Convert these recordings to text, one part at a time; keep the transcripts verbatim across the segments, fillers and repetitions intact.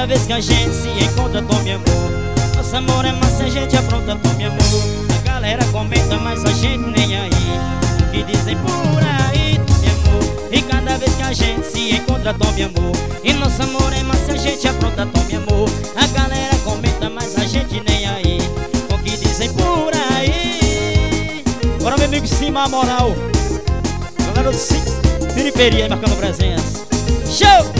cada vez que a gente se encontra, tome amor. Nosso amor é massa, a gente apronta, tome amor. A galera comenta, mas a gente nem aí. O que dizem por aí, tome amor. E cada vez que a gente se encontra, tome amor. E nosso amor é massa, a gente apronta, tome amor. A galera comenta, mas a gente nem aí. O que dizem por aí. Bora, meu amigo, cima a moral. Galera do Cinco Periferia aí marcando presença. Show!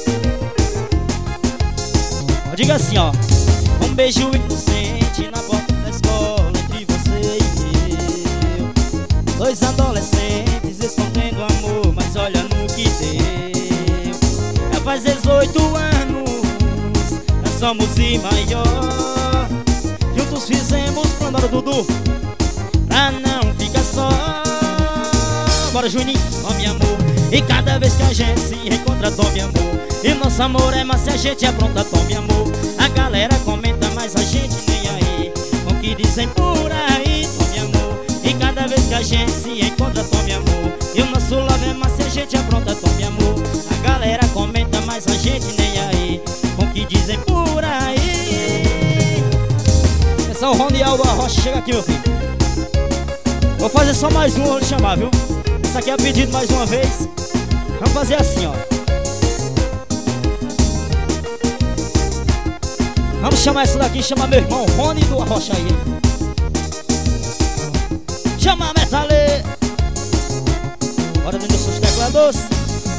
Diga assim, ó. Um beijo inocente na porta da escola entre você e eu. Dois adolescentes escondendo amor, mas olha no que deu. Já faz dezoito anos, nós somos e maior. Juntos fizemos plano, bora, Dudu, pra não ficar só. Bora, Juninho, tome amor. E cada vez que a gente se encontra, tome amor. E nosso amor é massa, a gente apronta, tome amor. A galera comenta, mas a gente nem aí. O que dizem por aí, tome amor. E cada vez que a gente se encontra, tome amor. E o nosso love é massa, a gente apronta, tome amor. A galera comenta, mas a gente nem aí. O que dizem por aí. Esse é o Rony Aldo Rocha, chega aqui, meu filho. Vou fazer só mais um, vou lhe chamar, viu? Isso aqui é pedido mais uma vez. Vamos fazer assim, ó. Vamos chamar essa daqui, chamar meu irmão Rony do Arrocha aí. Chama a Metale. Bora dentro dos seus teclados.